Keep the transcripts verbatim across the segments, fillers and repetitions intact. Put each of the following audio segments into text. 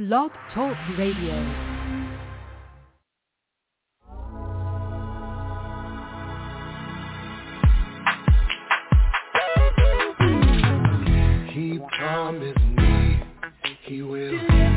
Blog Talk Radio. He promised me he will.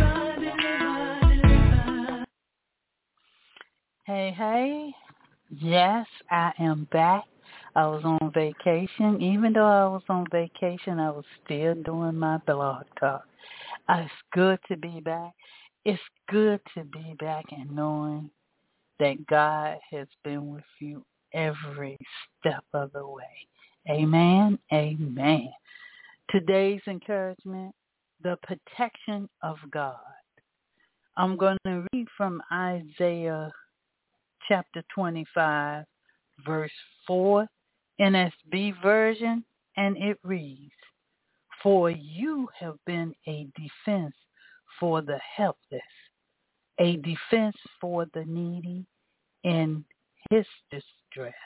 Hey, hey. Yes, I am back. I was on vacation. Even though I was on vacation, I was still doing my blog talk. Uh, It's good to be back. It's good to be back and knowing that God has been with you every step of the way. Amen. Amen. Today's encouragement, the protection of God. I'm going to read from Isaiah chapter twenty-five, verse four, N S B version, and it reads, "For you have been a defense for the helpless, a defense for the needy in his distress,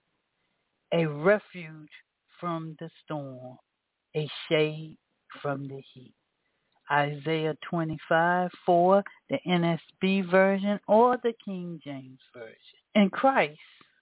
a refuge from the storm, a shade from the heat." Isaiah twenty-five, four, the N S B version or the King James version. In Christ,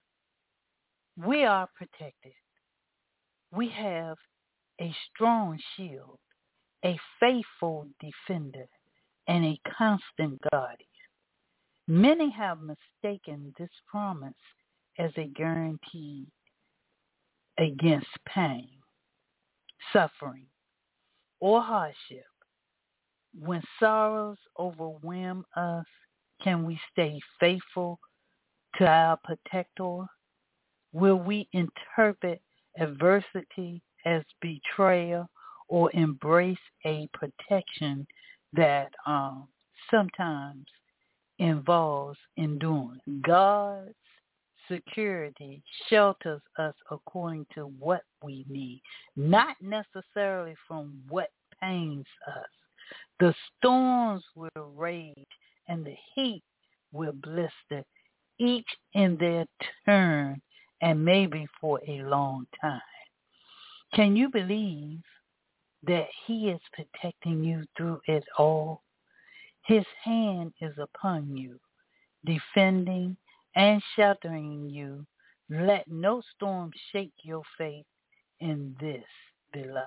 we are protected. We have a strong shield, a faithful defender, and a constant guardian. Many have mistaken this promise as a guarantee against pain, suffering, or hardship. When sorrows overwhelm us, can we stay faithful to our protector? Will we interpret adversity as betrayal or embrace a protection that um, sometimes involves enduring? God's security shelters us according to what we need, not necessarily from what pains us. The storms will rage and the heat will blister, each in their turn and maybe for a long time. Can you believe that he is protecting you through it all? His hand is upon you, defending and sheltering you. Let no storm shake your faith in this, beloved.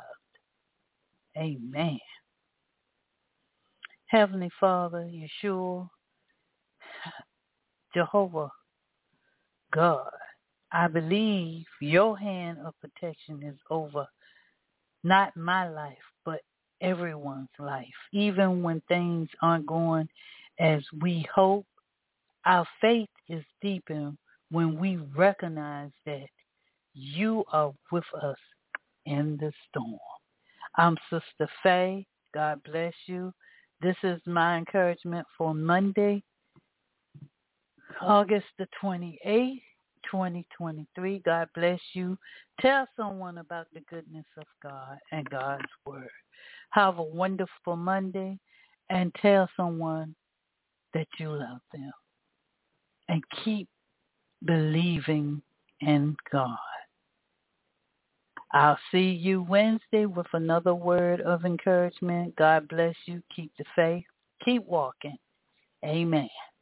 Amen. Heavenly Father, Yeshua, Jehovah, God, I believe your hand of protection is over not my life, but everyone's life. Even when things aren't going as we hope, our faith is deepened when we recognize that you are with us in the storm. I'm Sister Faye. God bless you. This is my encouragement for Monday, August the twenty-eighth, twenty twenty-three. God bless you. Tell someone about the goodness of God and God's word. Have a wonderful Monday and tell someone that you love them. And keep believing in God. I'll see you Wednesday with another word of encouragement. God bless you. Keep the faith. Keep walking. Amen.